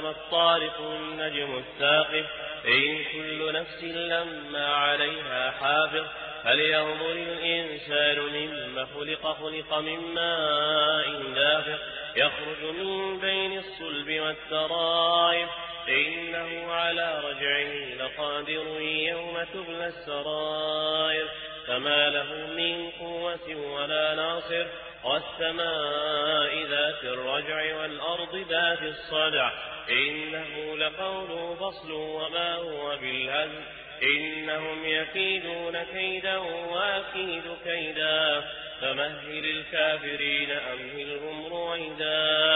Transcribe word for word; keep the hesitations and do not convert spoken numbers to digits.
وما الطارق النجم الثاقب إن كل نفس لما عليها حافظ هل ينظر الإنسان مما خلق خلق من ماء دافق يخرج من بين الصلب والترائب إنه على رجعه لقادر يوم تبلى السرائر فما له من قوة ولا ناصر والسماء ذات الرجع والأرض ذات الصدع إنه لقول فصل وما هو بالهزل إنهم يكيدون كيدا وأكيد كيدا فمهل الكافرين أمهلهم رويدا.